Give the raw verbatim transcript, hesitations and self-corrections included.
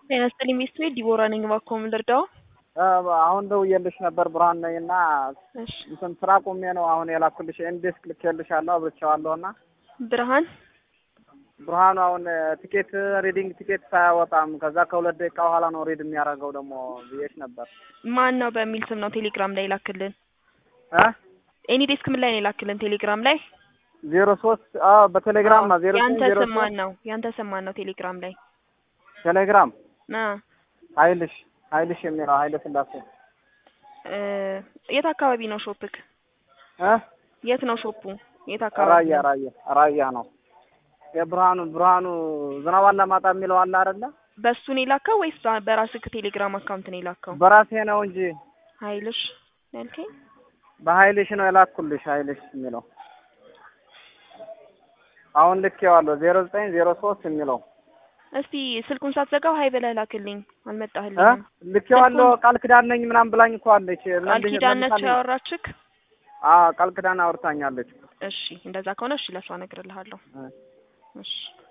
ጤና ይስጥልኝ ሚስትሬ ዲቦራ ነኝ። እባክዎ ምን ልርዳው? አሁን ደውዬልሽ ነበር ብርሃን ነኝና እሺ እንትን ስራ ቆሜ ነው አሁን የላኩልሽ ኢንዴክስ ልኬልሻለሁ አብርቼዋለሁና ብርሃን ብርሃኑ አሁን ቲኬት ሪዲንግ ቲኬት ሳያወጣም ከዛ ከሁለት ደቂቃ በኋላ ነው ሪድ የሚያደርገው ደግሞ ብዬሽ ነበር። ማን ነው በሚል ስም ነው ቴሌግራም ላይ ላክልን? እ ኤኒ ዴስክ ምን ላይ ነው ላክልን? ቴሌግራም ላይ ዜሮ ሶስት አዎ በቴሌግራም ነው ዜሮ ያንተ ዜሮ ስም ማን ነው? ያንተ ስም ማን ነው ቴሌግራም ላይ? ቴሌግራም አ ኃይልሽ ኃይልሽ የሚለው ኃይለ ስላሴ እ የት አካባቢ ነው ሾፕክ? እ የት ነው ሾፑ? የት አካባቢ? ራያ ራያ ራያ ነው። የብርሃኑ ብርሃኑ ዝናብ አላማጣ የሚለው አለ አይደለ? በሱ ነው የላከው ወይስ በራስህ ቴሌግራም አካውንት ነው የላከው? በራሴ ነው እንጂ ኃይልሽ ያልከኝ በኃይልሽ ነው የላኩልሽ ኃይልሽ የሚለው አሁን ልኬዋለሁ ዜሮ ዘጠኝ ዜሮ ሶስት የሚለው እስቲ ስልኩን ሳትዘጋው ሀይ በለህ ላክልኝ። አልመጣህልኝም። እ ልኬዋለሁ ቃል ኪዳን ነኝ ምናምን ብላኝ እኮ አለች። ቃል ኪዳን ነች ያወራችክ? አዎ ቃል ኪዳን አውርታኛለች። እሺ እንደዛ ከሆነ እሺ ለሷ እነግርልሃለሁ። እሺ